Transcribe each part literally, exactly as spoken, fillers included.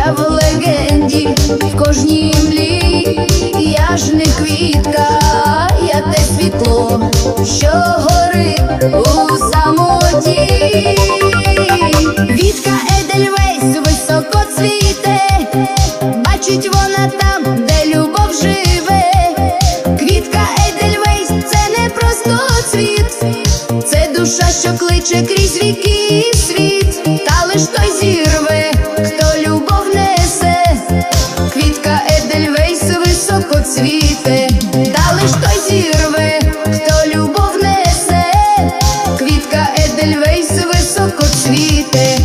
я в легенді, в кожній млі. Я ж не квітка, я те світло, що горить у самоті. Квітка Едельвейс високо цвіте, бачить вона там, де любов живе. Квітка Едельвейс – це не просто цвіт, це душа, що кличе крізь віки і світ. Та лиш той зірве, хто любов несе. Квітка Едельвейс високо цвіте, та лиш той зірве, хто любов несе. Квітка Едельвейс високо цвіте.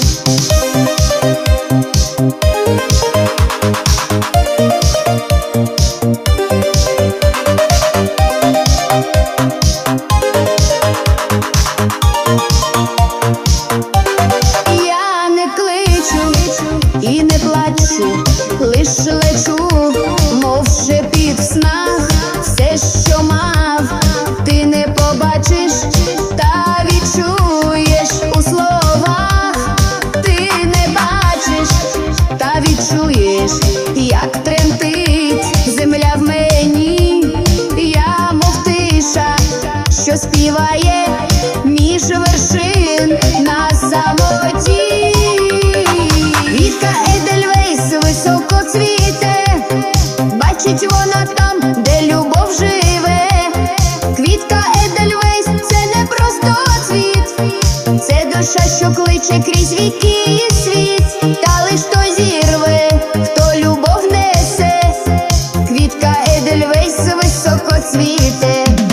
Я не кличу і не плачу, лиш лечу, мов шепіт в снах. Все, що мав, ти не побачиш, та відчуєш у словах. Ти не бачиш, та відчуєш, як тремтить земля в мені. Я, мов тиша, що співає між вершин на самоті. Квітка Едельвейс високо цвіте, бачить вона там, де любов живе. Квітка Едельвейс – це не просто цвіт, це душа, що кличе крізь віки і світ. Та лиш той зірве, хто любов несе. Квітка Едельвейс високо цвіте.